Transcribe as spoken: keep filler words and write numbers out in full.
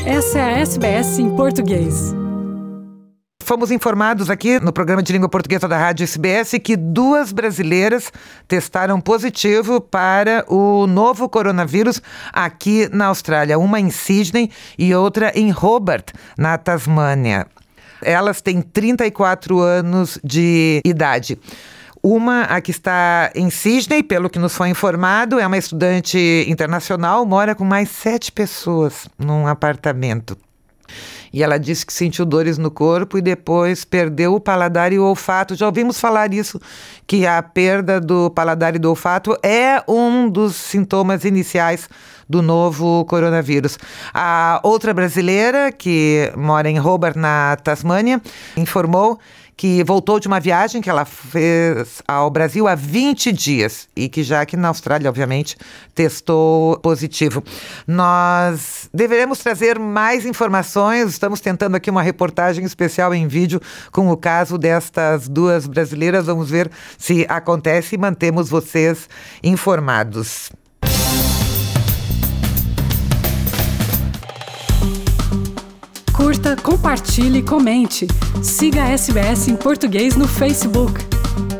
Essa é a S B S em português. Fomos informados aqui no programa de língua portuguesa da Rádio S B S que duas brasileiras testaram positivo para o novo coronavírus aqui na Austrália. Uma em Sydney e outra em Hobart, na Tasmânia. Elas têm trinta e quatro anos de idade. Uma, a que está em Sydney, pelo que nos foi informado, é uma estudante internacional, mora com mais sete pessoas num apartamento. E ela disse que sentiu dores no corpo e depois perdeu o paladar e o olfato. Já ouvimos falar isso, que a perda do paladar e do olfato é um dos sintomas iniciais do novo coronavírus. A outra brasileira, que mora em Hobart, na Tasmânia, informou que voltou de uma viagem que ela fez ao Brasil há vinte dias e que já aqui na Austrália, obviamente, testou positivo. Nós deveremos trazer mais informações, estamos tentando aqui uma reportagem especial em vídeo com o caso destas duas brasileiras. Vamos ver se acontece e mantemos vocês informados. Curta, compartilhe, comente. Siga a S B S em português no Facebook.